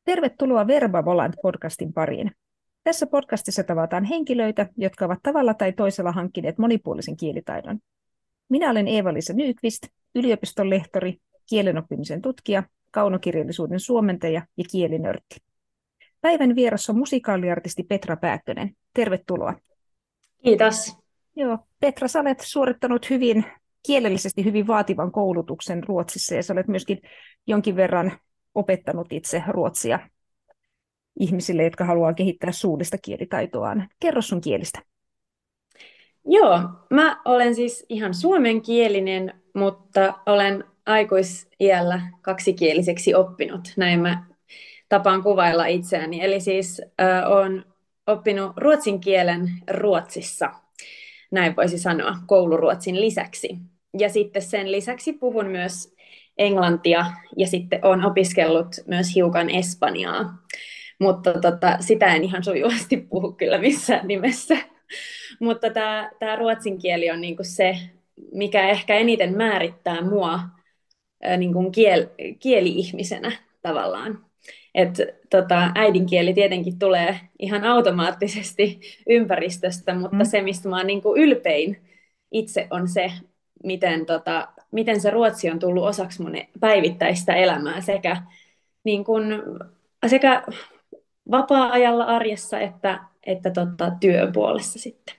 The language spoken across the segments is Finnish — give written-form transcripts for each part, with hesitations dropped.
Tervetuloa Verba Volant-podcastin pariin. Tässä podcastissa tavataan henkilöitä, jotka ovat tavalla tai toisella hankkineet monipuolisen kielitaidon. Minä olen Eeva-Liisa Nyqvist, yliopiston lehtori, kielenoppimisen tutkija, kaunokirjallisuuden suomentaja ja kielinörtti. Päivän vieressä on musikaaliartisti Petra Pääkkönen. Tervetuloa. Kiitos. Joo, Petra, sä olet suorittanut kielellisesti hyvin vaativan koulutuksen Ruotsissa ja sä olet myöskin jonkin verran opettanut itse ruotsia ihmisille, jotka haluaa kehittää suullista kielitaitoaan. Kerro sun kielistä. Joo, mä olen siis ihan suomenkielinen, mutta olen aikuisiällä kaksikieliseksi oppinut. Näin mä tapaan kuvailla itseäni. Eli siis olen oppinut ruotsin kielen Ruotsissa, näin voisi sanoa, kouluruotsin lisäksi. Ja sitten sen lisäksi puhun myös englantia ja sitten olen opiskellut myös hiukan espanjaa. Mutta sitä en ihan sujuvasti puhu kyllä missään nimessä. Mutta tämä ruotsin kieli on niinku se, mikä ehkä eniten määrittää mua niinku kieli-ihmisenä tavallaan. Äidinkieli tietenkin tulee ihan automaattisesti ympäristöstä, mutta se, mistä mä oon niinku ylpein itse, on se, miten se ruotsi on tullut osaksi mun päivittäistä elämää sekä vapaa-ajalla arjessa että työn puolessa sitten.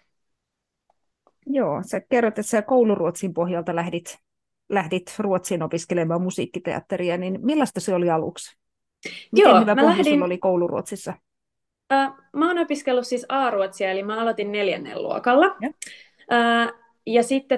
Joo, sä kerrot, että sä kouluruotsin pohjalta lähdit Ruotsiin opiskelemaan musiikkiteatteria, niin millaista se oli aluksi? Miten Joo, hyvä pohja sulla oli kouluruotsissa? Mä oon opiskellut siis A-ruotsia, eli mä aloitin 4. luokalla. Ja. Ja sitten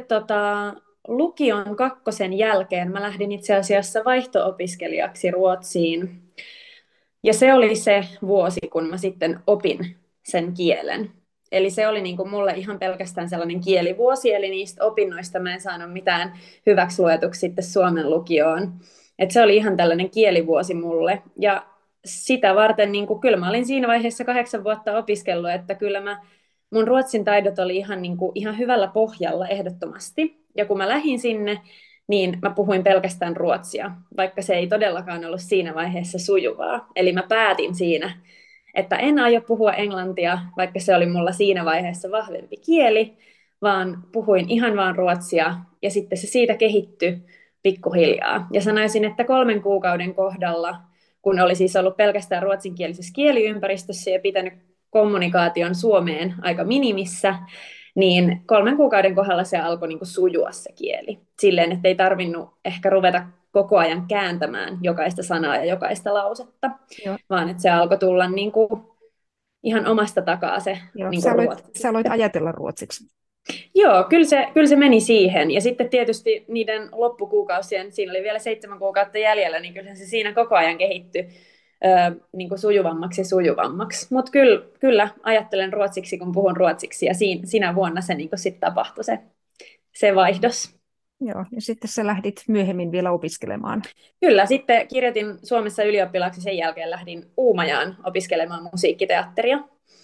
lukion 2. jälkeen mä lähdin itse asiassa vaihto-opiskelijaksi Ruotsiin. Ja se oli se vuosi, kun mä sitten opin sen kielen. Eli se oli niin kuin mulle ihan pelkästään sellainen kielivuosi, eli niistä opinnoista mä en saanut mitään hyväksi luetuksi sitten Suomen lukioon. Et se oli ihan tällainen kielivuosi mulle. Ja sitä varten, niin kuin, kyllä mä olin siinä vaiheessa 8 vuotta opiskellut, että kyllä mun ruotsin taidot oli ihan hyvällä pohjalla ehdottomasti. Ja kun mä lähdin sinne, niin mä puhuin pelkästään ruotsia, vaikka se ei todellakaan ollut siinä vaiheessa sujuvaa. Eli mä päätin siinä, että en aio puhua englantia, vaikka se oli mulla siinä vaiheessa vahvempi kieli, vaan puhuin ihan vaan ruotsia, ja sitten se siitä kehittyi pikkuhiljaa. Ja sanoisin, että 3 kuukauden kohdalla, kun oli siis ollut pelkästään ruotsinkielisessä kieliympäristössä ja pitänyt kommunikaation Suomeen aika minimissä, niin 3 kuukauden kohdalla se alkoi niin kuin sujua se kieli. Silleen, että ei tarvinnut ehkä ruveta koko ajan kääntämään jokaista sanaa ja jokaista lausetta, Joo. vaan että se alkoi tulla niin kuin ihan omasta takaa se Joo, niin kuin ruotsi. sä aloit ajatella ruotsiksi. Joo, kyllä se meni siihen. Ja sitten tietysti niiden loppukuukausien, siinä oli vielä 7 kuukautta jäljellä, niin kyllä se siinä koko ajan kehittyi niin kuin sujuvammaksi ja sujuvammaksi. Mutta kyllä ajattelen ruotsiksi, kun puhun ruotsiksi, ja siinä vuonna se niin kuin sitten tapahtui se vaihdos. Joo, ja sitten sä lähdit myöhemmin vielä opiskelemaan. Kyllä, sitten kirjoitin Suomessa ylioppilaaksi, sen jälkeen lähdin Uumajaan opiskelemaan musiikkiteatteria.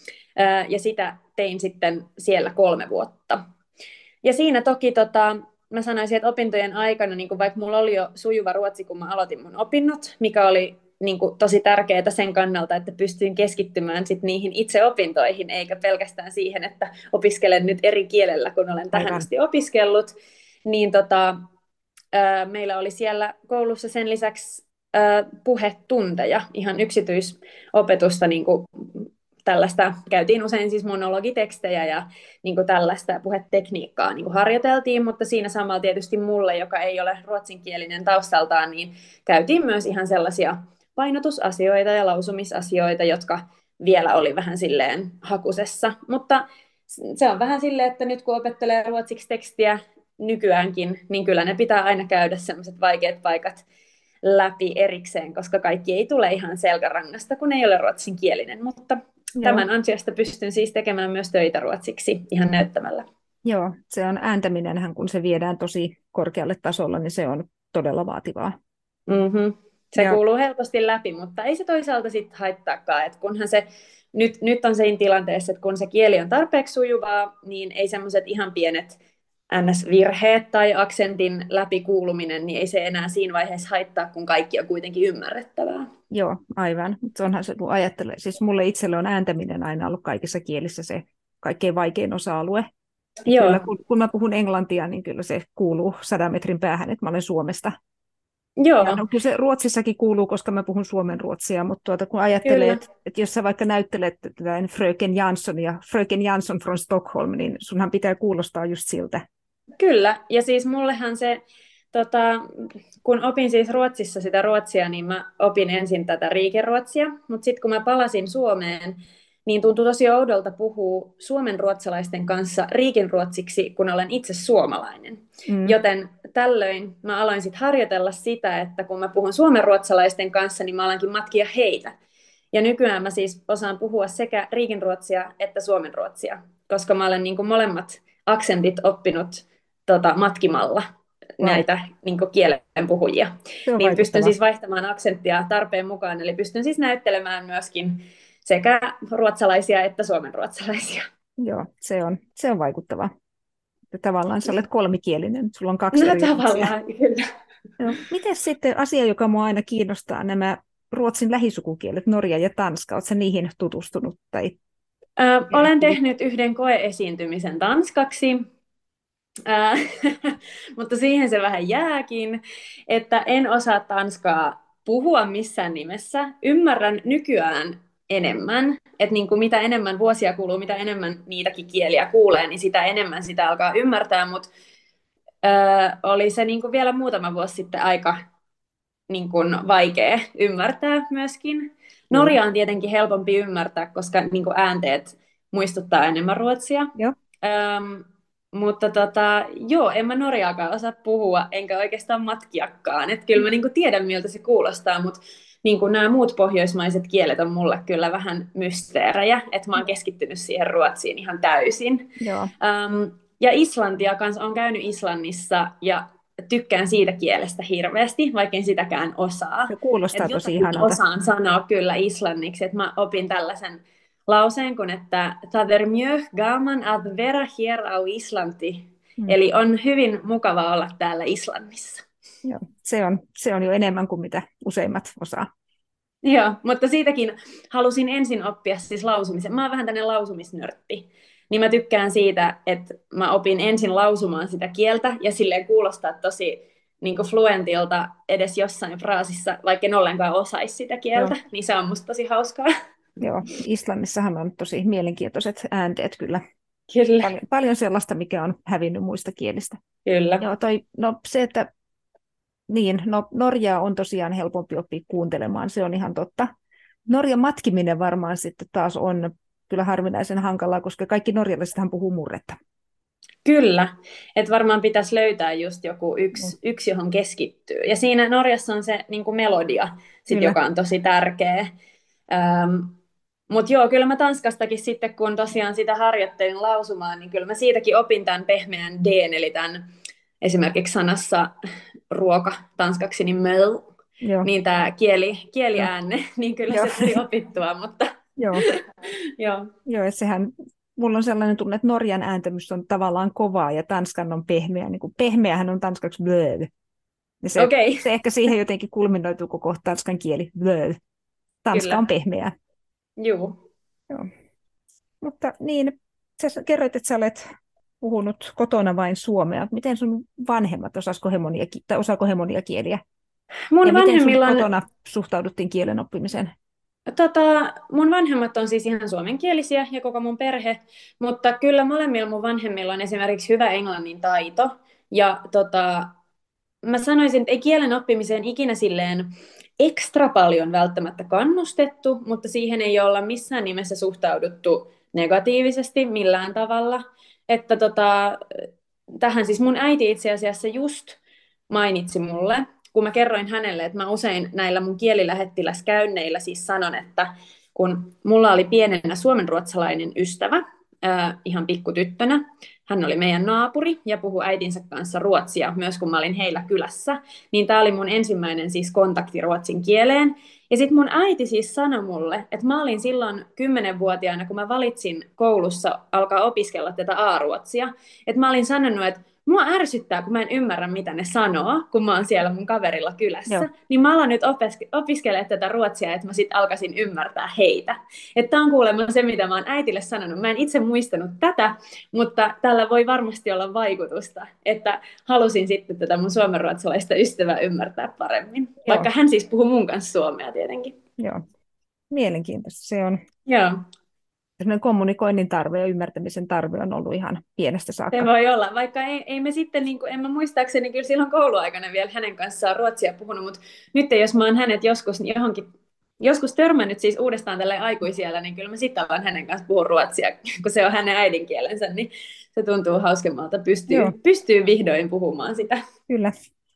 Ja sitä tein sitten siellä 3 vuotta. Ja siinä toki mä sanoisin, että opintojen aikana, niin vaikka mulla oli jo sujuva ruotsi, kun mä aloitin mun opinnot, mikä oli niin tosi tärkeää sen kannalta, että pystyin keskittymään sit niihin itse opintoihin, eikä pelkästään siihen, että opiskelen nyt eri kielellä, kun olen tähän asti opiskellut. Niin meillä oli siellä koulussa sen lisäksi puhetunteja, ihan yksityisopetusta, niin kuin tällaista, käytiin usein siis monologitekstejä ja niin kuin tällaista puhetekniikkaa niin kuin harjoiteltiin, mutta siinä samalla tietysti mulle, joka ei ole ruotsinkielinen taustaltaan, niin käytiin myös ihan sellaisia painotusasioita ja lausumisasioita, jotka vielä oli vähän silleen hakusessa, mutta se on vähän silleen, että nyt kun opettelee ruotsiksi tekstiä nykyäänkin, niin kyllä ne pitää aina käydä sellaiset vaikeat paikat läpi erikseen, koska kaikki ei tule ihan selkärangasta, kun ei ole ruotsinkielinen, mutta tämän ansiosta pystyn siis tekemään myös töitä ruotsiksi ihan näyttämällä. Joo, se on ääntäminenhän, kun se viedään tosi korkealle tasolla, niin se on todella vaativaa. Mm-hmm. Se kuuluu helposti läpi, mutta ei se toisaalta sitten haittaakaan, että kunhan se nyt on siinä tilanteessa, että kun se kieli on tarpeeksi sujuvaa, niin ei semmoiset ihan pienet NS-virheet tai aksentin läpikuuluminen, niin ei se enää siinä vaiheessa haittaa, kun kaikki on kuitenkin ymmärrettävää. Joo, aivan. Mutta onhan se, kun ajattelee, siis mulle itselle on ääntäminen aina ollut kaikissa kielissä se kaikkein vaikein osa-alue. Joo. Kyllä, kun mä puhun englantia, niin kyllä se kuuluu 100 metrin päähän, että mä olen Suomesta. Joo. Ja no, kyllä se Ruotsissakin kuuluu, koska mä puhun suomen ruotsia, mutta kun ajattelee, että jos sä vaikka näyttelet Fröken Jansson ja Fröken Jansson from Stockholm, niin sunhan pitää kuulostaa just siltä. Kyllä, ja siis mullehan se, kun opin siis Ruotsissa sitä ruotsia, niin mä opin ensin tätä riikiruotsia, mutta sitten kun mä palasin Suomeen, niin tuntui tosi oudolta puhua suomenruotsalaisten kanssa riikinruotsiksi, kun olen itse suomalainen. Joten tällöin mä aloin sitten harjoitella sitä, että kun mä puhun suomenruotsalaisten kanssa, niin mä alankin matkia heitä. Ja nykyään mä siis osaan puhua sekä riikinruotsia että suomenruotsia, koska mä olen niin kuin molemmat aksentit oppinut matkimalla näitä niin kuin kielen puhujia. Niin pystyn siis vaihtamaan aksenttia tarpeen mukaan, eli pystyn siis näyttelemään myöskin sekä ruotsalaisia että suomenruotsalaisia. Joo, se on vaikuttavaa. Tavallaan sä olet kolmikielinen, sulla on kaksi eri tavallaan, kyllä. Joo. Miten sitten asia, joka mua aina kiinnostaa, nämä Ruotsin lähisukukielet, Norja ja Tanska, oletko niihin tutustunut? Tai... Olen tehnyt yhden koeesiintymisen tanskaksi, mutta siihen se vähän jääkin, että en osaa tanskaa puhua missään nimessä. Ymmärrän nykyään enemmän, että niin kuin mitä enemmän vuosia kuluu, mitä enemmän niitäkin kieliä kuulee, niin sitä enemmän sitä alkaa ymmärtää, mutta oli se niin kuin vielä muutama vuosi sitten aika niin kuin vaikea ymmärtää myöskin. Norja on tietenkin helpompi ymmärtää, koska niin kuin äänteet muistuttaa enemmän ruotsia. Joo. Mutta en mä norjaakaan osaa puhua, enkä oikeastaan matkiakaan. Että kyllä mä niin kuin tiedän, miltä se kuulostaa, mutta niin kuin nämä muut pohjoismaiset kielet on mulle kyllä vähän mysteerejä, että mä oon keskittynyt siihen ruotsiin ihan täysin. Joo. Ja Islantia kanssa on käynyt Islannissa ja tykkään siitä kielestä hirveästi, vaikka en sitäkään osaa. Se kuulostaa tosi ihanalta. Osaan sanoa kyllä islanniksi, että mä opin tällaisen lauseen kun, että "Það är mjög gaman att vara här au Islanti". Eli on hyvin mukava olla täällä Islannissa. Joo, se on jo enemmän kuin mitä useimmat osaa. Joo, mutta siitäkin halusin ensin oppia siis lausumisen. Mä oon vähän tämmöinen lausumisnörtti. Niin mä tykkään siitä, että mä opin ensin lausumaan sitä kieltä ja silleen kuulostaa tosi niin kuin fluentilta edes jossain fraasissa, vaikka en ollenkaan osaisi sitä kieltä, niin se on musta tosi hauskaa. Joo, Islannissahan on tosi mielenkiintoiset äänteet kyllä. Kyllä. Paljon sellaista, mikä on hävinnyt muista kielistä. Kyllä. Joo, se, että Norjaa on tosiaan helpompi oppia kuuntelemaan, se on ihan totta. Norjan matkiminen varmaan sitten taas on kyllä harvinaisen hankalaa, koska kaikki norjalaisethan puhuu murretta. Kyllä, että varmaan pitäisi löytää just joku yksi johon keskittyy. Ja siinä Norjassa on se niin kuin melodia, joka on tosi tärkeä. Mutta joo, kyllä mä Tanskastakin sitten, kun tosiaan sitä harjoittelin lausumaan, niin kyllä mä siitäkin opin tämän pehmeän D:n, eli tämän esimerkiksi sanassa ruoka tanskaksi, niin möl, niin tämä kieliäänne, niin kyllä se tuli opittua, mutta... Joo, että mulla on sellainen tunne, että Norjan ääntämys on tavallaan kovaa ja Tanskan on pehmeä. Niin kuin pehmeähän on tanskaksi blöd. Ja se ehkä siihen jotenkin kulminoituu koko tanskan kieli, blöd. Tanska kyllä on pehmeää. Joo. Mutta niin, sä kerroit, että sä olet puhunut kotona vain suomea. Miten sun vanhemmat osaako he monia kieliä? Miten sun kotona suhtauduttiin kielen oppimiseen? Mun vanhemmat on siis ihan suomenkielisiä ja koko mun perhe, mutta kyllä molemmilla mun vanhemmilla on esimerkiksi hyvä englannin taito. Ja mä sanoisin, että ei kielen oppimiseen ikinä silleen ekstra paljon välttämättä kannustettu, mutta siihen ei olla missään nimessä suhtauduttu negatiivisesti millään tavalla. Että tähän siis mun äiti itse asiassa just mainitsi mulle, kun mä kerroin hänelle, että mä usein näillä mun kielilähettiläskäynneillä siis sanon, että kun mulla oli pienenä suomenruotsalainen ystävä, ihan pikkutyttönä, hän oli meidän naapuri ja puhui äitinsä kanssa ruotsia myös kun mä olin heillä kylässä, niin tää oli mun ensimmäinen siis kontakti ruotsin kieleen. Ja sitten mun äiti siis sanoi mulle, että mä olin silloin 10-vuotiaana, kun mä valitsin koulussa alkaa opiskella tätä A-ruotsia, että mä olin sanonut, että mua ärsyttää, kun mä en ymmärrä, mitä ne sanoo, kun mä oon siellä mun kaverilla Joo, kylässä. Niin mä alan nyt opiskelemaan tätä ruotsia, että mä sit alkaisin ymmärtää heitä. Että on kuulemma se, mitä mä oon äitille sanonut. Mä en itse muistanut tätä, mutta tällä voi varmasti olla vaikutusta, että halusin sitten tätä mun suomenruotsalaista ystävää ymmärtää paremmin. joo, Vaikka hän siis puhuu mun kanssa suomea tietenkin. joo. Mielenkiintoista. Se on Joo. semmoinen kommunikoinnin tarve ja ymmärtämisen tarve on ollut ihan pienestä Se saakka. voi olla, vaikka ei me sitten, niin kuin, en mä muistaakseni kyllä silloin kouluaikana vielä hänen kanssaan ruotsia puhunut, mutta nyt jos mä oon hänet joskus törmännyt siis uudestaan tälle aikuisiellä, niin kyllä mä sitten alan hänen kanssa puhua ruotsia, kun se on hänen äidinkielensä, niin se tuntuu hauskemmalta, Joo, pystyy vihdoin puhumaan sitä. kyllä.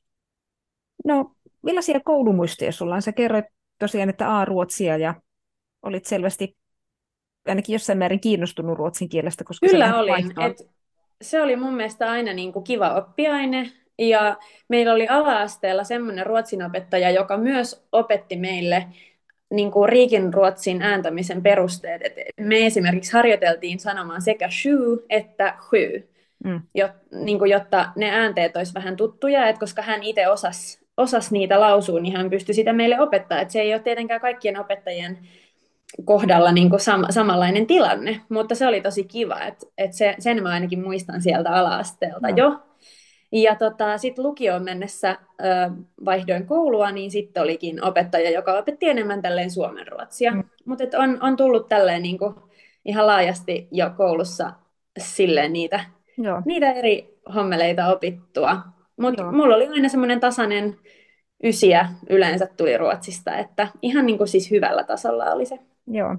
No, millaisia koulumuistoja sulla on? Sä kerroit tosiaan, että ruotsia ja olit selvästi ainakin jossain määrin kiinnostunut ruotsin kielestä, koska se Kyllä lähti olin, vaihtoon. se oli mun mielestä aina niin kuin kiva oppiaine, ja meillä oli ala-asteella semmoinen ruotsinopettaja, joka myös opetti meille niin kuin Riikin ruotsin ääntämisen perusteet. Et me esimerkiksi harjoiteltiin sanomaan sekä shu että hy, Mm. niin kuin, jotta ne äänteet olisi vähän tuttuja, et koska hän itse osasi niitä lausua, niin hän pystyi sitä meille opettaa. Et se ei ole tietenkään kaikkien opettajien kohdalla niin kuin samanlainen tilanne, mutta se oli tosi kiva, että sen mä ainakin muistan sieltä ala-asteelta Joo, jo. Ja sitten lukioon mennessä vaihdoin koulua, niin sitten olikin opettaja, joka opetti enemmän tälleen suomenruotsia. mm. Mutta on tullut tälleen niinku ihan laajasti jo koulussa silleen Joo, niitä eri hommeleita opittua. Mutta joo, mulla oli aina semmoinen tasainen ysiä yleensä tuli Ruotsista, että ihan niin kuin siis hyvällä tasolla oli se. joo.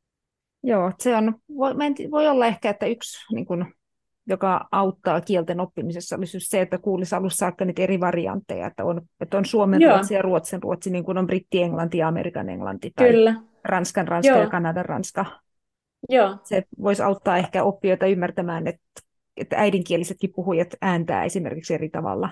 Joo, se on, voi olla ehkä, että yksi, niin kuin, joka auttaa kielten oppimisessa, olisi just se, että kuulisi alussa saakka niitä eri variantteja, että on suomen Joo, ruotsi ja ruotsin ruotsi, niin kuin on britti-englanti ja amerikan englanti, tai kyllä. ranskan ranska ja Joo, kanadan ranska. joo. Se voisi auttaa ehkä oppijoita ymmärtämään, että äidinkielisetkin puhujat ääntää esimerkiksi eri tavalla.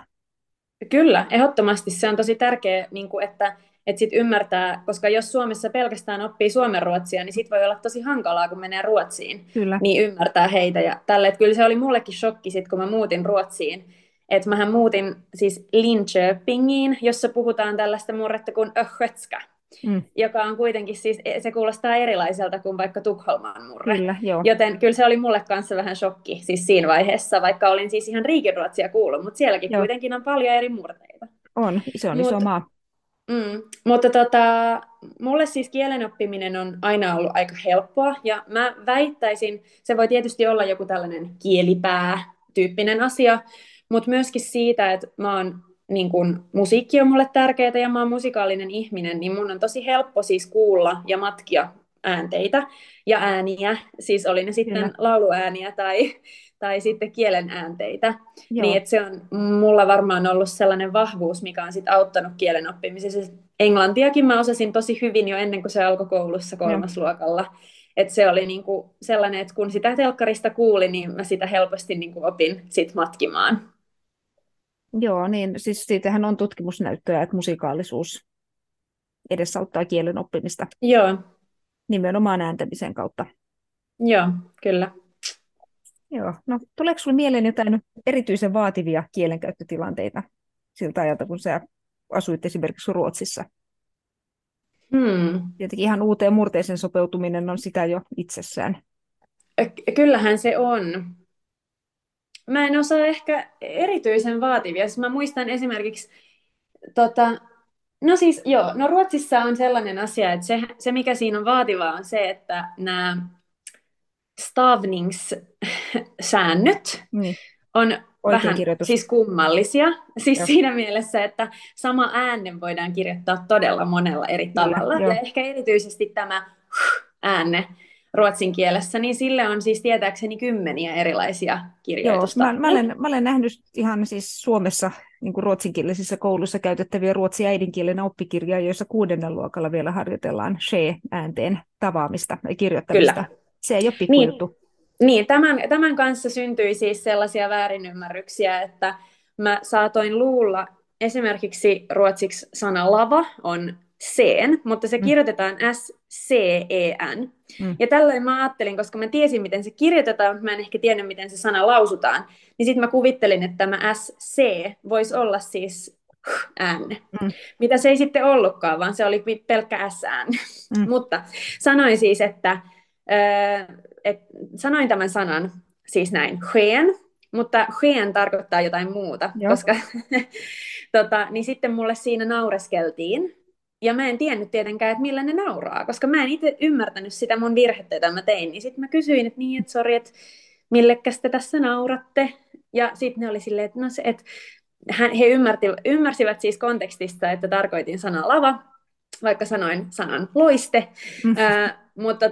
Kyllä, ehdottomasti se on tosi tärkeää, niin kuin että sit ymmärtää, koska jos Suomessa pelkästään oppii suomenruotsia, niin sit voi olla tosi hankalaa, kun menee Ruotsiin, Kyllä, niin ymmärtää heitä. Ja tälle, että kyllä se oli mullekin shokki sit, kun mä muutin Ruotsiin. Että mähän muutin siis Linköpingiin, jossa puhutaan tällaista murretta kuin öhötskä, mm, joka on kuitenkin siis, se kuulostaa erilaiselta kuin vaikka Tukholman murre. kyllä, joo, Joten kyllä se oli mulle kanssa vähän shokki siis siinä vaiheessa, vaikka olin siis ihan riikinruotsia kuullut, mutta sielläkin joo, kuitenkin on paljon eri murteita. se on iso Mut, maa. mutta mulle siis kielen oppiminen on aina ollut aika helppoa, ja mä väittäisin, se voi tietysti olla joku tällainen kielipää-tyyppinen asia, mutta myöskin siitä, että mä oon niin kun, musiikki on mulle tärkeää ja mä oon musikaalinen ihminen, niin mun on tosi helppo siis kuulla ja matkia äänteitä ja ääniä, siis oli ne Kyllä, sitten lauluääniä tai sitten kielen äänteitä. Niin, joo, että se on mulla varmaan ollut sellainen vahvuus, mikä on sitten auttanut kielen oppimisessa. Englantiakin mä osasin tosi hyvin jo ennen kuin se alkoi koulussa joo. kolmasluokalla. Että se oli niinku sellainen, että kun sitä telkkarista kuuli, niin mä sitä helposti niinku opin sit matkimaan. Joo, niin siis siitähän on tutkimusnäyttöä, että musikaalisuus edesauttaa kielen oppimista Joo, nimenomaan ääntämisen kautta. joo, kyllä. Joo, no tuleeko sinulle mieleen jotain erityisen vaativia kielenkäyttötilanteita siltä ajalta, kun sä asuit esimerkiksi Ruotsissa? Tietenkin ihan uuteen murteeseen sopeutuminen on sitä jo itsessään. Kyllähän se on. Mä en osaa ehkä erityisen vaativia. Siis mä muistan esimerkiksi, no siis joo, no Ruotsissa on sellainen asia, että se mikä siinä on vaativaa on se, että nämä stavningssäännöt Niin, on vähän oikeinkirjoitus. siis kummallisia. Siis Joo, siinä mielessä, että sama äänne voidaan kirjoittaa todella monella eri kyllä, tavalla. joo. Ja ehkä erityisesti tämä äänne ruotsin kielessä, niin sille on siis tietääkseni kymmeniä erilaisia Joo, kirjoitustapoja. mä olen nähnyt ihan siis Suomessa niin kuin ruotsinkielisissä kouluissa käytettäviä ruotsin äidinkielenä oppikirjaa, joissa 6. luokalla vielä harjoitellaan she-äänteen tavaamista ja kirjoittamista. Kyllä. Se ei ole Niin, pikkujuttu. niin tämän kanssa syntyi siis sellaisia väärinymmärryksiä, että mä saatoin luulla, esimerkiksi ruotsiksi sana lava on C:n, mutta se Mm. kirjoitetaan S-C-E-N. Mm. Ja tällöin mä ajattelin, koska mä tiesin, miten se kirjoitetaan, mutta mä en ehkä tiennyt, miten se sana lausutaan, niin sitten mä kuvittelin, että tämä S-C voisi olla siis N. Mm. Mitä se ei sitten ollutkaan, vaan se oli pelkkä S-ään. Mm. Mutta sanoin siis, sanoin tämän sanan siis näin, sken, mutta sken tarkoittaa jotain muuta, Joo. koska niin sitten mulle siinä naureskeltiin. Ja mä en tiennyt tietenkään, että millä ne nauraa, koska mä en itse ymmärtänyt sitä mun virhettä, jota mä tein. Niin sitten mä kysyin, että niin, että sori, että millekäs te tässä nauratte? Ja sitten ne oli silleen, että no se, että he ymmärsivät siis kontekstista, että tarkoitin sanaa lava, vaikka sanoin sanan loiste, Mm. mutta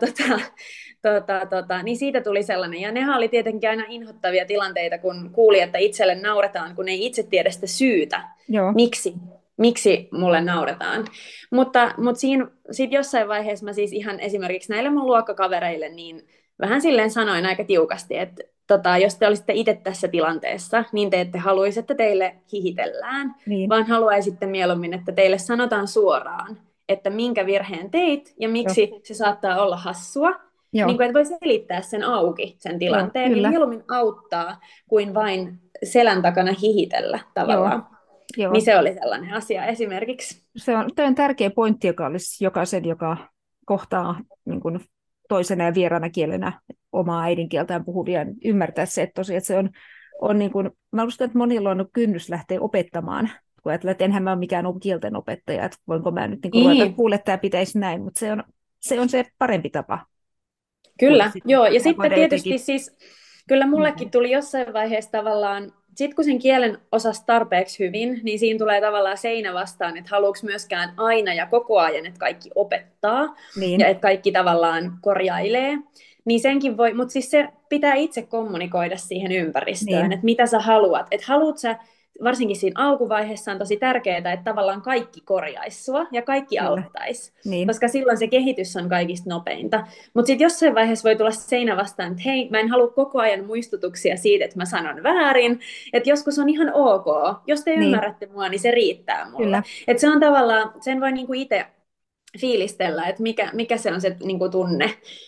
niin siitä tuli sellainen. Ja nehän oli tietenkin aina inhottavia tilanteita, kun kuuli, että itselle nauretaan, kun ei itse tiedä sitä syytä, Joo. miksi mulle nauretaan. Mutta siinä sit jossain vaiheessa mä siis ihan esimerkiksi näille mun luokkakavereille niin vähän silleen sanoin aika tiukasti, että jos te olisitte itse tässä tilanteessa, niin te ette haluaisi, että teille hihitellään, Niin. vaan haluaisitte mieluummin, että teille sanotaan suoraan, että minkä virheen teit ja miksi se saattaa olla hassua. Niin kuin, että voi selittää sen auki, sen tilanteen, niin mieluummin auttaa kuin vain selän takana hihitellä tavallaan. Joo. Niin se oli sellainen asia esimerkiksi. Se on tärkeä pointti, joka olisi jokaisen, joka kohtaa niin kuin toisena ja vieraana kielenä omaa äidinkieltään puhuvia, ymmärtää se, että tosiaan että se on niin kuin, mä uskon, että monilla on kynnys lähteä opettamaan, kun ajatellaan, että enhän mä ole mikään kielten opettaja, että voinko mä nyt niin ruveta, että kuule, tämä pitäisi näin, mutta se on se parempi tapa. Kyllä, joo, ja sitten tietysti siis, kyllä mullekin tuli jossain vaiheessa tavallaan, sitten kun sen kielen osasi tarpeeksi hyvin, niin siinä tulee tavallaan seinä vastaan, että haluuks myöskään aina ja koko ajan, että kaikki opettaa, ja että kaikki tavallaan korjailee, niin senkin voi, mutta siis se pitää itse kommunikoida siihen ympäristöön, että mitä sä haluat, että haluat sä, varsinkin siinä alkuvaiheessa on tosi tärkeää, että tavallaan kaikki korjaisi sua ja kaikki auttaisi, koska silloin se kehitys on kaikista nopeinta. Mutta sitten jossain vaiheessa voi tulla seinä vastaan, että hei, mä en halua koko ajan muistutuksia siitä, että mä sanon väärin, että joskus on ihan ok. Jos te ymmärrätte mua, niin se riittää mulle. Että se on tavallaan, sen voi niinku itse fiilistellä, että mikä se on se niinku tunne.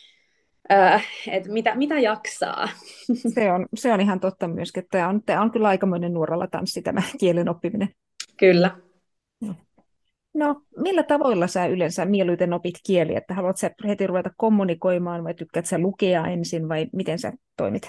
Että mitä jaksaa. Se on ihan totta myöskin, että tämä on kyllä aikamoinen nuoralla tanssi tämä kielen oppiminen. Kyllä. No, millä tavoilla sä yleensä mieluiten opit kieliä? Että haluatko sä heti ruveta kommunikoimaan vai tykkäät sä lukea ensin vai miten sä toimit?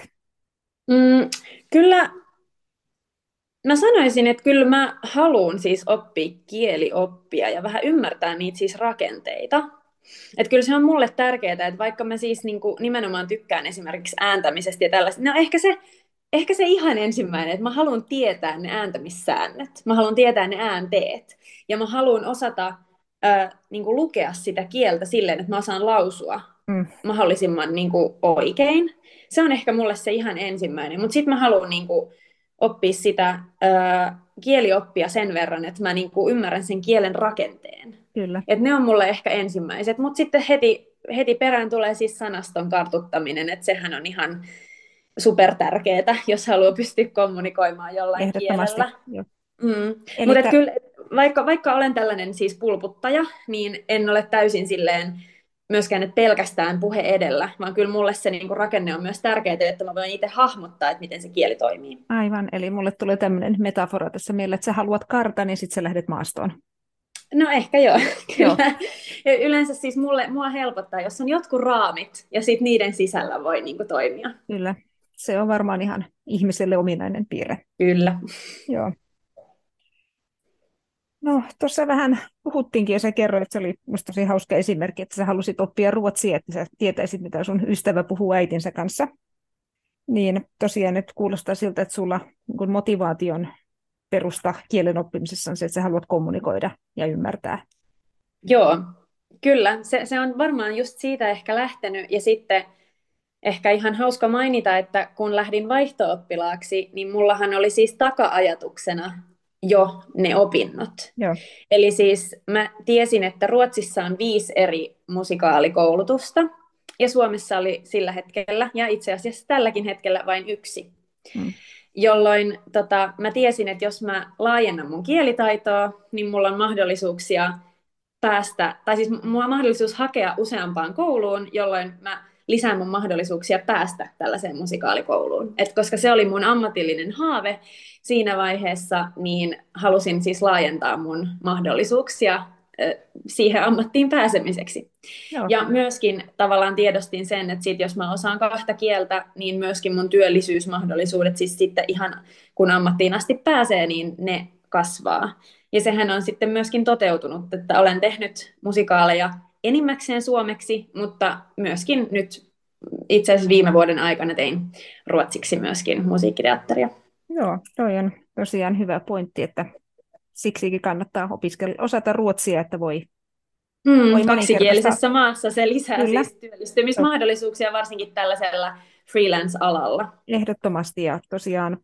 Kyllä mä sanoisin, että kyllä mä haluan siis oppia kielioppia ja vähän ymmärtää niitä siis rakenteita. Että kyllä se on mulle tärkeää, että vaikka mä siis niinku nimenomaan tykkään esimerkiksi ääntämisestä ja tällaista, no ehkä se ihan ensimmäinen, että mä haluan tietää ne ääntämissäännöt, mä haluan tietää ne äänteet ja mä haluan osata niinku lukea sitä kieltä silleen, että mä osaan lausua mahdollisimman niinku oikein. Se on ehkä mulle se ihan ensimmäinen, mutta sitten mä haluan niinku oppia sitä kielioppia sen verran, että mä niinku ymmärrän sen kielen rakenteen. Kyllä. Et ne on mulle ehkä ensimmäiset, mutta sitten heti perään tulee siis sanaston kartuttaminen, että sehän on ihan supertärkeää, jos haluaa pystyä kommunikoimaan jollain kielellä. Mutta kyllä, vaikka olen tällainen siis pulputtaja, niin en ole täysin silleen myöskään että pelkästään puhe edellä, vaan kyllä mulle se niinku rakenne on myös tärkeää, että mä voin itse hahmottaa, että miten se kieli toimii. Aivan, eli mulle tulee tämmöinen metafora tässä mielessä, että sä haluat kartan, niin sitten sä lähdet maastoon. No ehkä joo, kyllä. Ja yleensä siis mua helpottaa, jos on jotkut raamit ja sitten niiden sisällä voi niinku toimia. Kyllä, se on varmaan ihan ihmiselle ominainen piirre. Kyllä. Joo. No, tuossa vähän puhuttiinkin ja sä kerroit, että se oli musta tosi hauska esimerkki, että sä halusit oppia ruotsia, että sä tietäisit, mitä sun ystävä puhuu äitinsä kanssa. Niin tosiaan nyt kuulostaa siltä, että sulla niin motivaation perusta kielen oppimisessa on se, että sä haluat kommunikoida ja ymmärtää. Joo, kyllä. Se on varmaan just siitä ehkä lähtenyt ja sitten ehkä ihan hauska mainita, että kun lähdin vaihto-oppilaaksi, niin mullahan oli siis taka-ajatuksena jo ne opinnot. Joo. Eli siis mä tiesin, että Ruotsissa on 5 eri musikaalikoulutusta ja Suomessa oli sillä hetkellä ja itse asiassa tälläkin hetkellä vain 1. Jolloin mä tiesin, että jos mä laajennan mun kielitaitoa, niin mulla on mahdollisuuksia päästä, tai siis mulla on mahdollisuus hakea useampaan kouluun, jolloin mä lisään mun mahdollisuuksia päästä tällaiseen musikaalikouluun. Et koska se oli mun ammatillinen haave siinä vaiheessa, niin halusin siis laajentaa mun mahdollisuuksia siihen ammattiin pääsemiseksi. Joo. Ja myöskin tavallaan tiedostin sen, että sit jos mä osaan kahta kieltä, niin myöskin mun työllisyysmahdollisuudet, siis sitten ihan kun ammattiin asti pääsee, niin ne kasvaa. Ja sehän on sitten myöskin toteutunut, että olen tehnyt musikaaleja enimmäkseen suomeksi, mutta myöskin nyt itse asiassa viime vuoden aikana tein ruotsiksi myöskin musiikkiteatteria. Joo, toi on tosiaan hyvä pointti, että siksikin kannattaa osata ruotsia, että voi Kaksikielisessä maassa se lisää Kyllä. siis työllistymismahdollisuuksia varsinkin tällaisella freelance-alalla. Ehdottomasti, ja tosiaan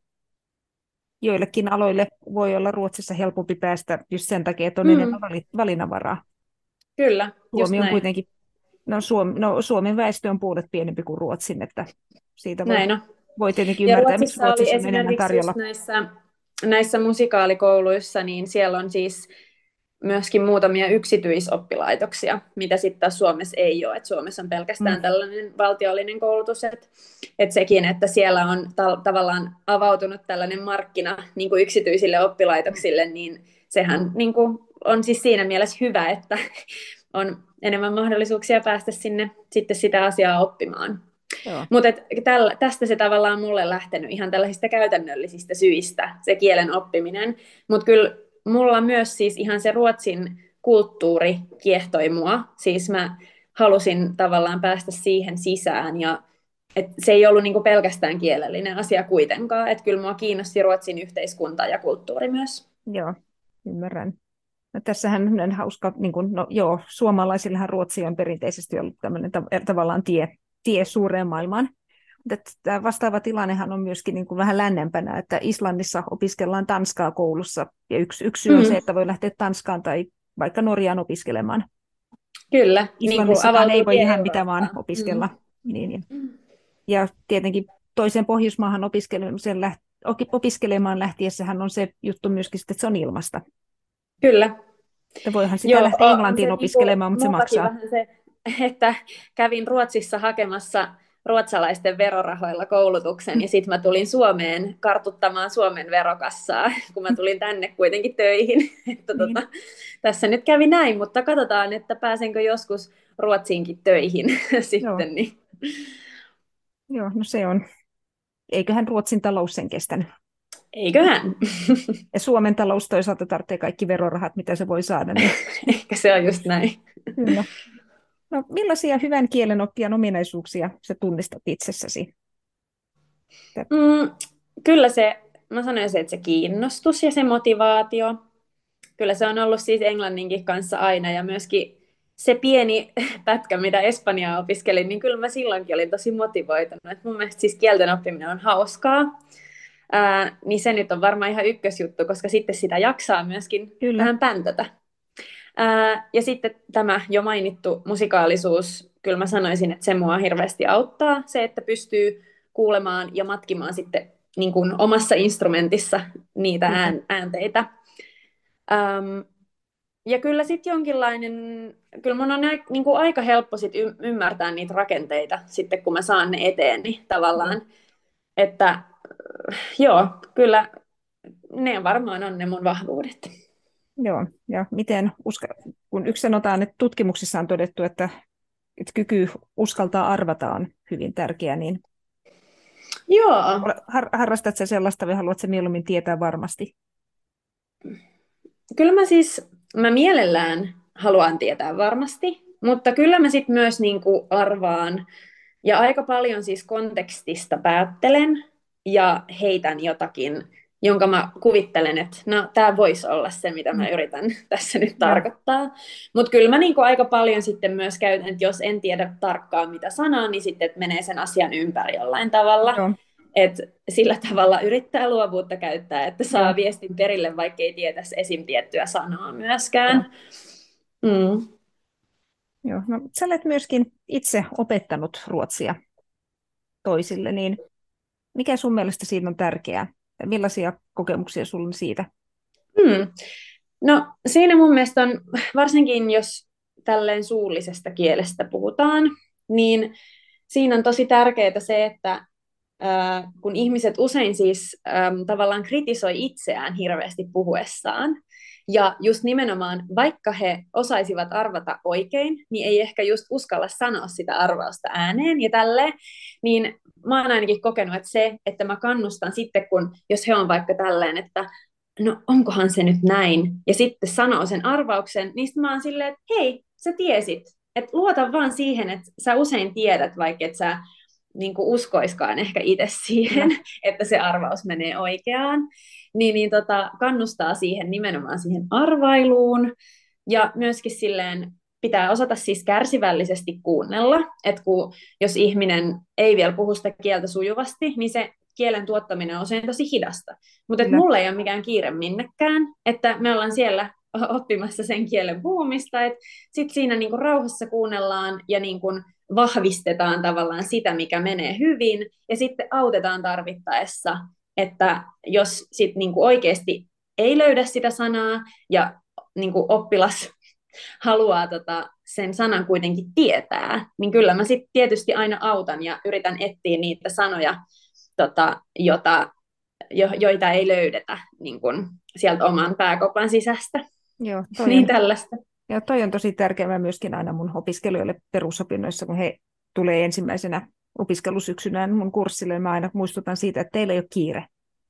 joillekin aloille voi olla Ruotsissa helpompi päästä just sen takia, että on enemmän valinnanvaraa. Kyllä, Suomi on kuitenkin, Suomen väestö on puolet pienempi kuin Ruotsin, että siitä voi tietenkin ymmärtää, miksi Ruotsissa on enemmän tarjolla. Näissä musikaalikouluissa, niin siellä on siis myöskin muutamia yksityisoppilaitoksia, mitä sitten taas Suomessa ei ole. Et Suomessa on pelkästään tällainen valtiollinen koulutus, että sekin, että siellä on tavallaan avautunut tällainen markkina niin kuin yksityisille oppilaitoksille, niin sehän niin kuin on siis siinä mielessä hyvä, että on enemmän mahdollisuuksia päästä sinne sitten sitä asiaa oppimaan. Mutta tästä se tavallaan mulle lähtenyt ihan tällaisista käytännöllisistä syistä, se kielen oppiminen. Mutta kyllä mulla myös siis ihan se Ruotsin kulttuuri kiehtoi mua. Siis mä halusin tavallaan päästä siihen sisään ja se ei ollut niinku pelkästään kielellinen asia kuitenkaan. Että kyllä mua kiinnosti Ruotsin yhteiskunta ja kulttuuri myös. Joo, ymmärrän. No, tässähän on hauska, suomalaisillahan Ruotsi on perinteisesti ollut tämmöinen tavallaan tie suureen maailmaan. Mutta tämä vastaava tilannehan on myöskin niin kuin vähän lännempänä, että Islannissa opiskellaan tanskaa koulussa, ja yksi syy on se, että voi lähteä Tanskaan tai vaikka Norjaan opiskelemaan. Kyllä. Islannissakaan ei voi ihan mitä vaan opiskella. Niin. Ja tietenkin toiseen Pohjoismaahan opiskelemaan lähtiessähän on se juttu myöskin, että se on ilmasta. Kyllä. Että voihan sitä lähteä Englantiin opiskelemaan, mutta se maksaa. Vähän se, että kävin Ruotsissa hakemassa ruotsalaisten verorahoilla koulutuksen, ja sitten mä tulin Suomeen kartuttamaan Suomen verokassaa, kun mä tulin tänne kuitenkin töihin. Että tässä nyt kävi näin, mutta katsotaan, että pääsenkö joskus Ruotsiinkin töihin sitten. Niin. Joo, no se on. Eiköhän Ruotsin talous sen kestänyt. Eiköhän. Ja Suomen talous toisaalta tarvitsee kaikki verorahat, mitä se voi saada. Niin. Ehkä se on just näin. Kyllä. No, millaisia hyvän kielen oppijan ominaisuuksia sä tunnistat itsessäsi? Kyllä mä sanoisin, että se kiinnostus ja se motivaatio. Kyllä se on ollut siis englanninkin kanssa aina, ja myöskin se pieni pätkä, mitä Espanjaa opiskelin, niin kyllä mä silloinkin olin tosi motivoitunut. Et mun mielestä siis kielten oppiminen on hauskaa. Niin se nyt on varmaan ihan ykkösjuttu, koska sitten sitä jaksaa myöskin vähän päntätä. Ja sitten tämä jo mainittu musikaalisuus, kyllä mä sanoisin, että se mua hirveästi auttaa, se, että pystyy kuulemaan ja matkimaan sitten niin kuin omassa instrumentissa niitä äänteitä. Ja kyllä sitten jonkinlainen, kyllä mun on niin kuin aika helppo sit ymmärtää niitä rakenteita sitten, kun mä saan ne eteeni tavallaan. Että joo, kyllä ne varmaan on ne mun vahvuudet. Joo, ja kun sanotaan, että tutkimuksissa on todettu, että kyky uskaltaa arvata on hyvin tärkeä, niin joo. Harrastat sä sellaista vai haluat sä mieluummin tietää varmasti? Kyllä mä mielellään haluan tietää varmasti, mutta kyllä mä sitten myös niinku arvaan ja aika paljon siis kontekstista päättelen ja heitän jotakin, jonka mä kuvittelen, että no tämä voisi olla se, mitä mä yritän tässä nyt tarkoittaa. Mutta kyllä mä niinku aika paljon sitten myös käytän, että jos en tiedä tarkkaan mitä sanaa, niin sitten menee sen asian ympäri jollain tavalla. Että sillä tavalla yrittää luovuutta käyttää, että saa viestin perille, vaikka ei tietäisi esim. Tiettyä sanaa myöskään. Joo, no, sä olet myöskin itse opettanut ruotsia toisille, niin mikä sun mielestä siinä on tärkeää? Millaisia kokemuksia sulla on siitä? No siinä mun mielestä on, varsinkin jos tälleen suullisesta kielestä puhutaan, niin siinä on tosi tärkeää se, että kun ihmiset usein siis tavallaan kritisoi itseään hirveästi puhuessaan, ja just nimenomaan, vaikka he osaisivat arvata oikein, niin ei ehkä just uskalla sanoa sitä arvausta ääneen ja tälleen, niin mä oon ainakin kokenut, että se, että mä kannustan sitten, kun jos he on vaikka tälleen, että no onkohan se nyt näin, ja sitten sanoo sen arvauksen, niin sitten mä oon silleen, että hei, sä tiesit, että luota vaan siihen, että sä usein tiedät, vaikka et sä niin kuin uskoiskaan ehkä itse siihen, Kyllä. että se arvaus menee oikeaan, kannustaa siihen nimenomaan siihen arvailuun, ja myöskin silleen pitää osata siis kärsivällisesti kuunnella, että jos ihminen ei vielä puhu sitä kieltä sujuvasti, niin se kielen tuottaminen on usein tosi hidasta. Mutta mulla ei ole mikään kiire minnekään, että me ollaan siellä oppimassa sen kielen puhumista, että sitten siinä niinku rauhassa kuunnellaan ja niinku vahvistetaan tavallaan sitä, mikä menee hyvin, ja sitten autetaan tarvittaessa, että jos sitten niinku oikeasti ei löydä sitä sanaa, ja niinku oppilas haluaa sen sanan kuitenkin tietää, niin kyllä mä sitten tietysti aina autan ja yritän etsiä niitä sanoja, joita ei löydetä niin kun sieltä oman pääkopan sisästä. Joo, Niin tällaista. Ja toi on tosi tärkeää myöskin aina mun opiskelijoille perusopinnoissa, kun he tulee ensimmäisenä opiskelusyksynään mun kurssille, mä aina muistutan siitä, että teillä ei ole kiire.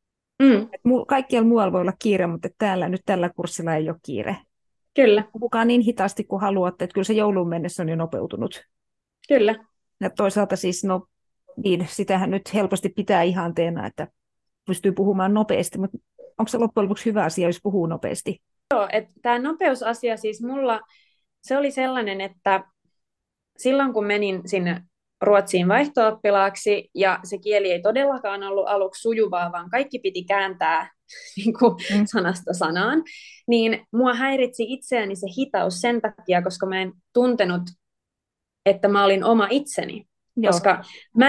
Kaikkialla muualla voi olla kiire, mutta täällä nyt tällä kurssilla ei ole kiire. Kyllä. Puhukaa niin hitaasti kuin haluatte, että kyllä se jouluun mennessä on jo nopeutunut. Kyllä. Ja toisaalta siis, no niin, sitähän nyt helposti pitää ihanteena, että pystyy puhumaan nopeasti, mutta onko se loppujen lopuksi hyvä asia, jos puhuu nopeasti? Joo, että tämä nopeusasia siis mulla, se oli sellainen, että silloin kun menin sinne Ruotsiin vaihto-oppilaaksi, ja se kieli ei todellakaan ollut aluksi sujuvaa, vaan kaikki piti kääntää niin kuin sanasta sanaan, niin mua häiritsi itseäni se hitaus sen takia, koska mä en tuntenut, että mä olin oma itseni. Joo. Koska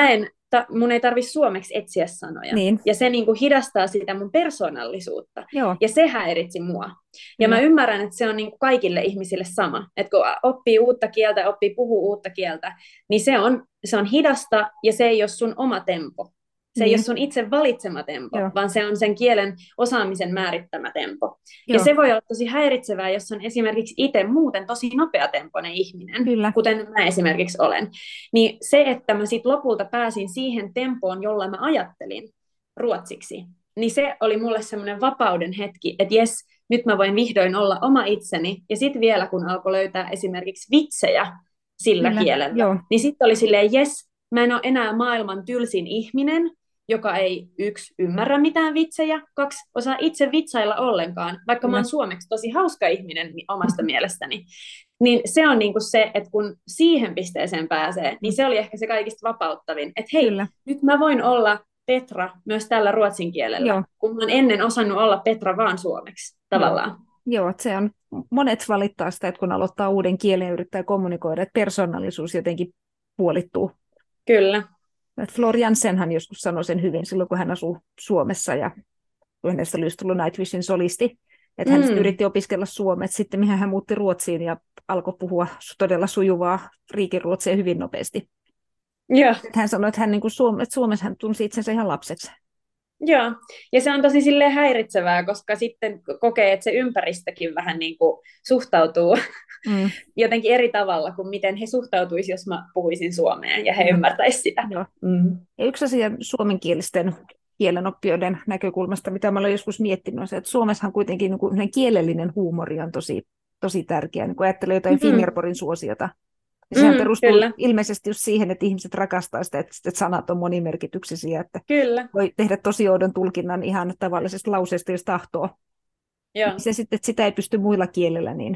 mun ei tarvitse suomeksi etsiä sanoja. Niin. Ja se niin kuin hidastaa sitä mun persoonallisuutta. Joo. Ja se häiritsi mua. Ja mä ymmärrän, että se on niin kuin kaikille ihmisille sama. Että kun oppii uutta kieltä, oppii puhua uutta kieltä, niin se on hidasta ja se ei ole sun oma tempo. Se ei ole sun itse valitsema tempo, vaan se on sen kielen osaamisen määrittämä tempo. Joo. Ja se voi olla tosi häiritsevää, jos on esimerkiksi itse muuten tosi nopeatempoinen ihminen, Kyllä. kuten mä esimerkiksi olen. Niin se, että mä sitten lopulta pääsin siihen tempoon, jolla mä ajattelin ruotsiksi, niin se oli mulle semmoinen vapauden hetki, että jes, nyt mä voin vihdoin olla oma itseni. Ja sitten vielä, kun alkoi löytää esimerkiksi vitsejä sillä Kyllä. kielellä, niin sitten oli silleen, jes, mä en ole enää maailman tylsin ihminen, joka ei ymmärrä mitään vitsejä, 2 osaa itse vitsailla ollenkaan, vaikka mä oon suomeksi tosi hauska ihminen omasta mielestäni. Niin se on niinku se, että kun siihen pisteeseen pääsee, niin se oli ehkä se kaikista vapauttavin, että hei, Kyllä. nyt mä voin olla Petra myös tällä ruotsin kielellä, kun mä oon ennen osannut olla Petra vaan suomeksi tavallaan. Joo, se on, monet valittaa sitä, että kun aloittaa uuden kielen ja yrittää kommunikoida, että persoonallisuus jotenkin puolittuu. Kyllä. Floor Jansenhan joskus sanoi sen hyvin silloin, kun hän asui Suomessa ja hänestä oli just tullut Nightwishin solisti. Että hän yritti opiskella suomea, sitten mihin hän muutti Ruotsiin ja alkoi puhua todella sujuvaa riikiruotsia hyvin nopeasti. Yeah. Hän sanoi, että Suomessa hän tunsi itsensä ihan lapseksi. Joo, ja se on tosi silleen häiritsevää, koska sitten kokee, että se ympäristökin vähän niin kuin suhtautuu jotenkin eri tavalla kuin miten he suhtautuisi, jos mä puhuisin suomea ja he ymmärtäisivät sitä. Joo. Ja yksi asia suomenkielisten kielenoppijoiden näkökulmasta, mitä mä olen joskus miettinyt, on se, että Suomessahan kuitenkin niin kielellinen huumori on tosi tärkeä. Niin kun ajattelee jotain Fingerporin suosiota, niin sehän perustuu ilmeisesti just siihen, että ihmiset rakastaa sitä, että sanat on monimerkityksisiä, että voi tehdä tosi oudon tulkinnan ihan tavallisesta lauseesta, jos tahtoo. Joo. Se sitten, että sitä ei pysty muilla kielellä, niin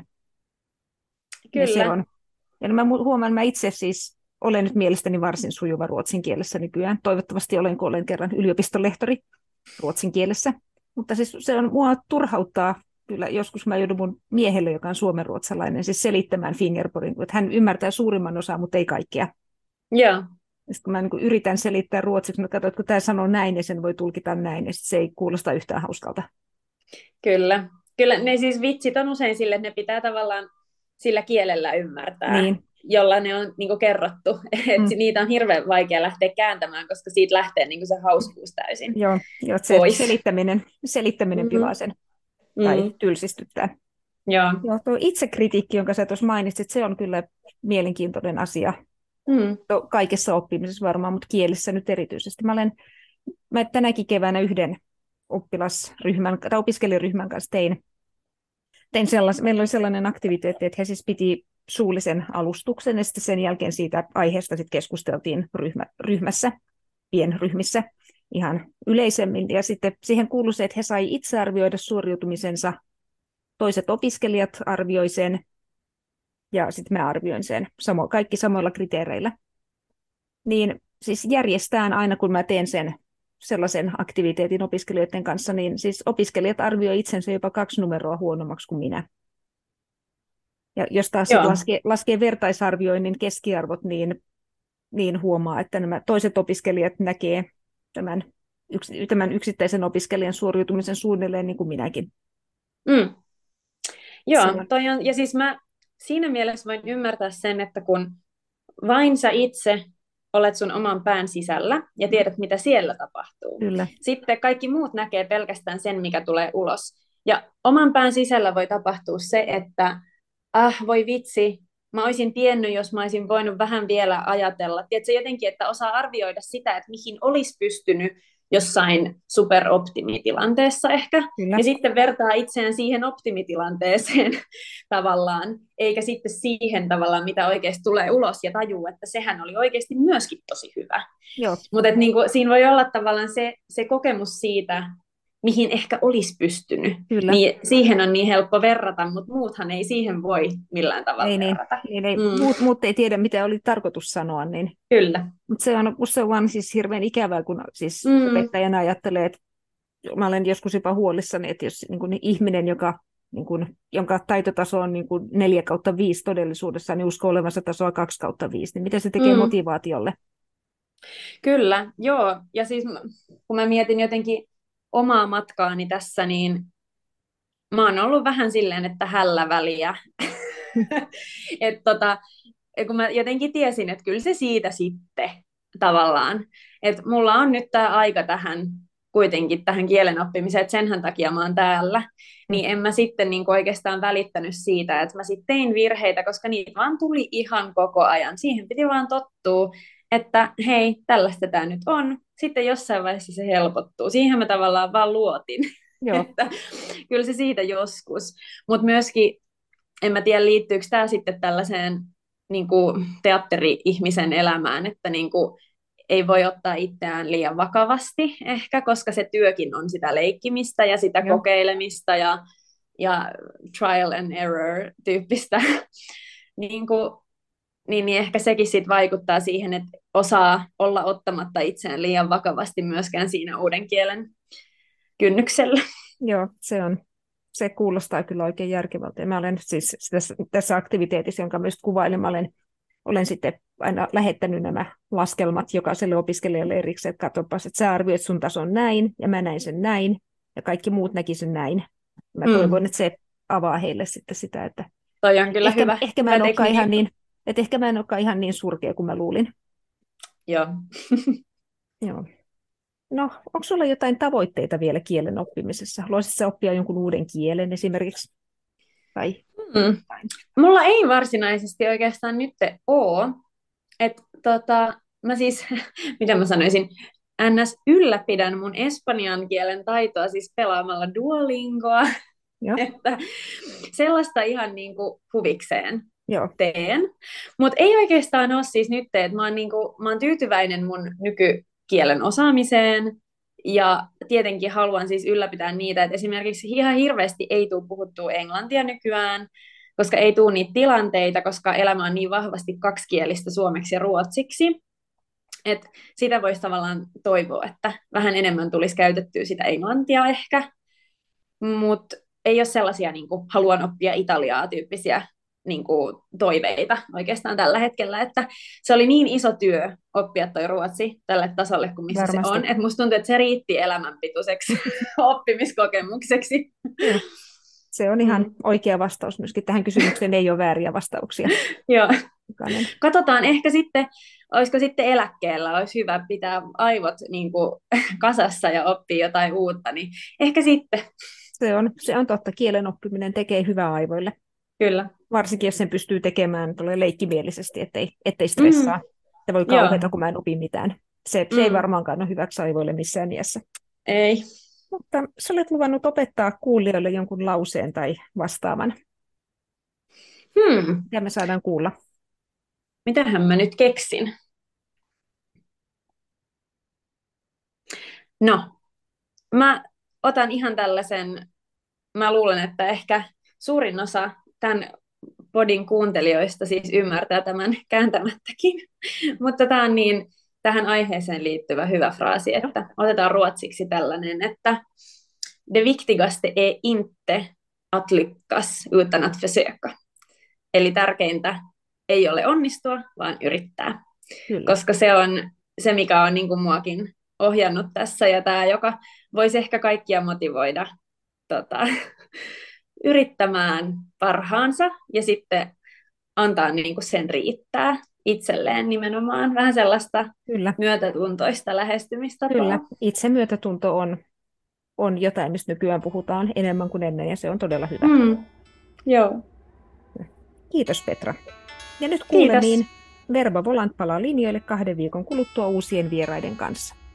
se on. Ja mä huomaan, mä itse siis olen nyt mielestäni varsin sujuva ruotsin kielessä nykyään. Toivottavasti olen, kun olen kerran yliopistolehtori ruotsin kielessä. Mutta siis se on, mua turhauttaa kyllä joskus mä joudun mun miehelle, joka on suomenruotsalainen, siis selittämään Fingerporin, että hän ymmärtää suurimman osaa, mutta ei kaikkea. Joo. Sitten kun mä niin yritän selittää ruotsiksi, mä katson, että kun tämä sanoo näin, niin sen voi tulkita näin, ja se ei kuulosta yhtään hauskalta. Kyllä. Kyllä ne siis vitsit on usein sille, että ne pitää tavallaan sillä kielellä ymmärtää, Niin. jolla ne on niin kuin kerrottu. Että Mm. niitä on hirveän vaikea lähteä kääntämään, koska siitä lähtee niin kuin se hauskuus täysin Joo, se pois. selittäminen pilaa Mm, sen tai mm, tylsistyttää. joo. Joo, tuo itsekritiikki, jonka sä tuossa mainitsit, se on kyllä mielenkiintoinen asia Mm, kaikessa oppimisessa varmaan, mutta kielissä nyt erityisesti. Mä tänäkin keväänä yhden oppilasryhmän tai opiskelijaryhmän kanssa meillä oli sellainen aktiviteetti, että he siis piti suullisen alustuksen ja sitten sen jälkeen siitä aiheesta sitten keskusteltiin ryhmässä, pienryhmissä ihan yleisemmin. Ja sitten siihen kuului se, että he sai itse arvioida suoriutumisensa, toiset opiskelijat arvioi sen ja sitten mä arvioin sen kaikki samoilla kriteereillä. Niin siis järjestään aina, kun mä teen sellaisen aktiviteetin opiskelijoiden kanssa, niin siis opiskelijat arvioi itsensä jopa 2 numeroa huonommaksi kuin minä. Ja jos taas sit joo. laskee vertaisarvioinnin keskiarvot, niin huomaa, että nämä toiset opiskelijat näkee tämän yksittäisen opiskelijan suoriutumisen suunnilleen niin kuin minäkin. Mm. Joo, Se on, toi on, ja siis mä siinä mielessä voin ymmärtää sen, että kun vain sä itse olet sun oman pään sisällä ja tiedät, mitä siellä tapahtuu. kyllä, Sitten kaikki muut näkee pelkästään sen, mikä tulee ulos. Ja oman pään sisällä voi tapahtua se, että voi vitsi, mä olisin tiennyt, jos mä olisin voinut vähän vielä ajatella. Tiedätkö jotenkin, että osaa arvioida sitä, että mihin olisi pystynyt jossain superoptimitilanteessa ehkä. kyllä. Ja sitten vertaa itseään siihen optimitilanteeseen tavallaan, eikä sitten siihen tavallaan, mitä oikeasti tulee ulos ja tajuu, että sehän oli oikeasti myöskin tosi hyvä. Joo, Mutta niinku, siinä voi olla tavallaan se kokemus siitä, mihin ehkä olisi pystynyt. kyllä. Niin siihen on niin helppo verrata, mutta muuthan ei siihen voi millään tavalla Ei niin, verrata. niin ei, muut ei tiedä, mitä oli tarkoitus sanoa, niin Kyllä. mutta se on vaan siis hirveän ikävää, kun siis Mm, opettajana ajattelee, että mä olen joskus jopa huolissani, että jos niin kuin ihminen, jonka taitotaso on niin kuin 4/5 todellisuudessa, niin uskoo olevansa tasoa 2/5, niin mitä se tekee mm, motivaatiolle? kyllä, joo. Ja siis kun mä mietin jotenkin omaa matkaani tässä, niin mä oon ollut vähän silleen, että hällä väliä. Et kun mä jotenkin tiesin, että kyllä se siitä sitten tavallaan. Että mulla on nyt tämä aika kuitenkin tähän kielen oppimiseen, että senhän takia mä oon täällä. Niin en mä sitten niin oikeastaan välittänyt siitä, että mä sitten tein virheitä, koska niitä vaan tuli ihan koko ajan. Siihen piti vaan tottua, että hei, tällaista tämä nyt on. Sitten jossain vaiheessa se helpottuu. Siihen mä tavallaan vaan luotin, Joo, että kyllä se siitä joskus. Mutta myöskin, en mä tiedä liittyykö tämä sitten tällaiseen niin kuin teatteri-ihmisen elämään, että niin kuin ei voi ottaa itseään liian vakavasti ehkä, koska se työkin on sitä leikkimistä ja sitä joo, kokeilemista ja trial and error tyyppistä. niin, kuin, niin ehkä sekin sit vaikuttaa siihen, että osaa olla ottamatta itseään liian vakavasti myöskään siinä uuden kielen kynnyksellä. joo, se kuulostaa kyllä oikein järkevältä. Ja mä olen siis tässä aktiviteetissa, jonka myös kuvailin, olen sitten aina lähettänyt nämä laskelmat jokaiselle opiskelijalle erikseen, että katsopas, että sä arvioit sun tason näin, ja mä näin sen näin, ja kaikki muut näki sen näin. Mä toivon, että se avaa heille sitten sitä, että Toi on kyllä hyvä. ehkä mä en olekaan ihan niin, että ehkä mä en olekaan ihan niin surkea kuin mä luulin. Joo. Joo. No, onko sulla jotain tavoitteita vielä kielen oppimisessa? Haluaisitko oppia jonkun uuden kielen esimerkiksi? Tai... Mulla ei varsinaisesti oikeastaan nyt ole. Että mä siis, mitä mä sanoisin, ns. Ylläpidän mun espanjan kielen taitoa siis pelaamalla Duolingoa. Että sellaista ihan niin kuin huvikseen teen. Mutta ei oikeastaan ole siis nyt, että mä oon tyytyväinen mun nykykielen osaamiseen. Ja tietenkin haluan siis ylläpitää niitä, että esimerkiksi ihan hirveästi ei tule puhuttua englantia nykyään, koska ei tule niitä tilanteita, koska elämä on niin vahvasti kaksikielistä suomeksi ja ruotsiksi. Et sitä voisi tavallaan toivoa, että vähän enemmän tulisi käytettyä sitä englantia ehkä, mutta ei ole sellaisia niin kuin, haluan oppia italiaa tyyppisiä niin kuin, toiveita oikeastaan tällä hetkellä, että se oli niin iso työ oppia toi ruotsi tälle tasolle kuin missä Varmasti. se on, että musta tuntuu, että se riitti elämänpituiseksi oppimiskokemukseksi. Se on ihan oikea vastaus myöskin tähän kysymykseen, ei ole vääriä vastauksia. Joo. Katsotaan ehkä sitten, olisiko sitten eläkkeellä, olisi hyvä pitää aivot niin kuin kasassa ja oppia jotain uutta, niin ehkä sitten. Se on totta, kielen oppiminen tekee hyvää aivoille. Kyllä. Varsinkin, jos sen pystyy tekemään leikkimielisesti, ettei stressaa. Se voi kauheata, kun mä en opi mitään. Se ei varmaankaan ole hyväksi aivoille missään iässä. Ei. Mutta sä olet luvannut opettaa kuulijoille jonkun lauseen tai vastaavan. Ja me saadaan kuulla. Mitähän mä nyt keksin? No, mä otan ihan tällaisen, mä luulen, että ehkä suurin osa tämän podin kuuntelijoista siis ymmärtää tämän kääntämättäkin, mutta tämä on niin tähän aiheeseen liittyvä hyvä fraasi, että otetaan ruotsiksi tällainen, että det viktigaste är inte att lyckas utan att försöka. Eli tärkeintä ei ole onnistua, vaan yrittää. Kyllä. Koska se on se, mikä on niin kuin muakin ohjannut tässä, ja tämä, joka voisi ehkä kaikkia motivoida yrittämään parhaansa, ja sitten antaa niin kuin sen riittää itselleen nimenomaan. Vähän sellaista myötätuntoista lähestymistapaa. Kyllä, itsemyötätunto on jotain, mistä nykyään puhutaan enemmän kuin ennen, ja se on todella hyvä. Joo. Kiitos Petra. Ja nyt kuulemiin Verba Volant palaa linjoille 2 viikon kuluttua uusien vieraiden kanssa.